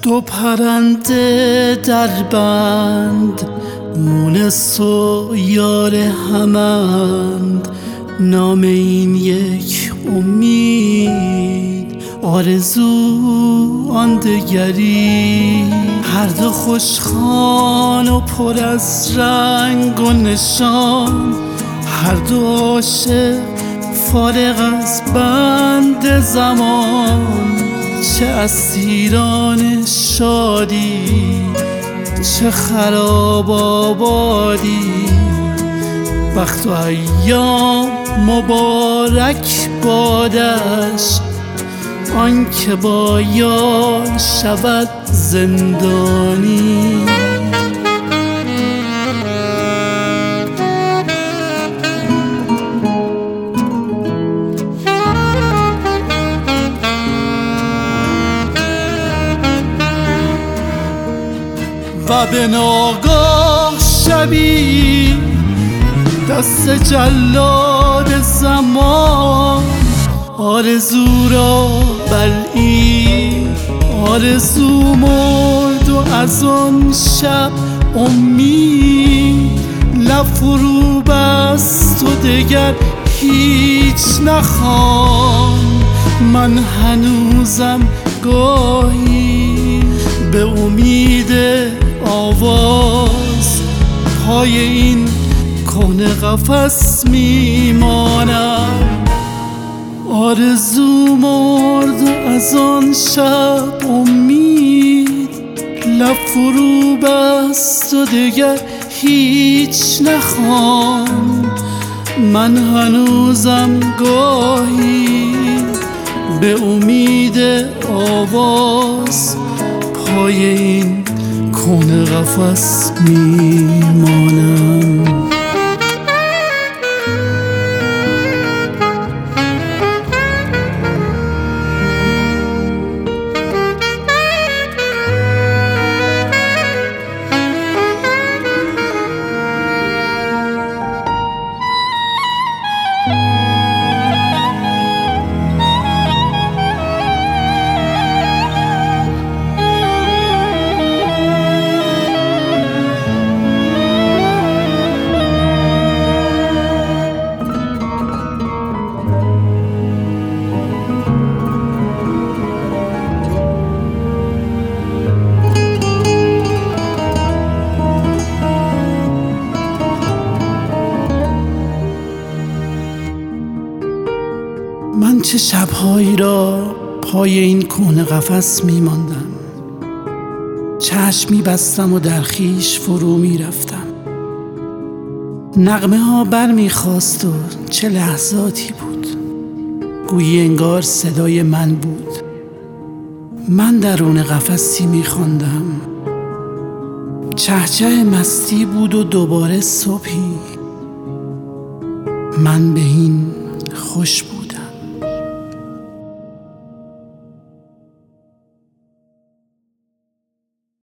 دو پرنده در بند، مونس و یار همند. نام این یک امید، آرزو آن دگری. هر دو خوشخوان و پر از رنگ و نشان، هر دو عاشق فارغ از بند زمان. چه اسیران شادی، چه خراب آبادی. وقت و ایام مبارک بادش، آن که با یار شود زندانی. و به ناگاه شبی دست جلاد زمان، آرزو را بلعید. آرزو مرد و از آن شب امید لب فرو بست و دگر هیچ نخواند. من هنوزم گاهی به امید آواز پای این کهنه قفس میمانم. آرزو مرد و از آن شب امید لب فرو بست و دگر هیچ نخواند. من هنوزم گاهی به امید آواز پای این کهنه قفس میمانم. من چه شب‌هایی را پای این کهنه قفس می‌ماندم، چشم می‌بستم و در خویش فرو می‌رفتم. نغمه ها بر می‌خاست و چه لحظاتی بود، گویی انگار صدای من بود. من درون قفسی می‌خواندم، چهچه مستی بود و دوباره صبحی. من به این خوش بود.